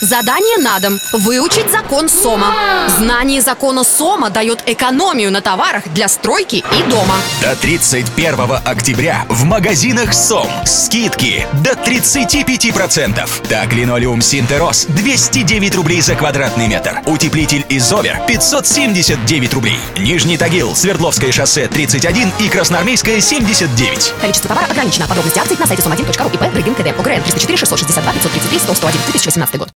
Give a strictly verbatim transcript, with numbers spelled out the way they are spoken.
Задание на дом. Выучить закон СОМА. Знание закона СОМА дает экономию на товарах для стройки и дома. До тридцать первого октября в магазинах СОМ скидки до тридцати пяти процентов. Так, линолеум Синтерос двести девять рублей за квадратный метр. Утеплитель Изовер пятьсот семьдесят девять рублей. Нижний Тагил, Свердловское шоссе тридцать один и Красноармейская семьдесят девять. Количество товара ограничено. Подробности акций на сайте сом один точка ру. ИП Брыгин КД. ОГРН триста четыре шестьсот шестьдесят два пятьсот тридцать три сто сто один. две тысячи восемнадцатый год.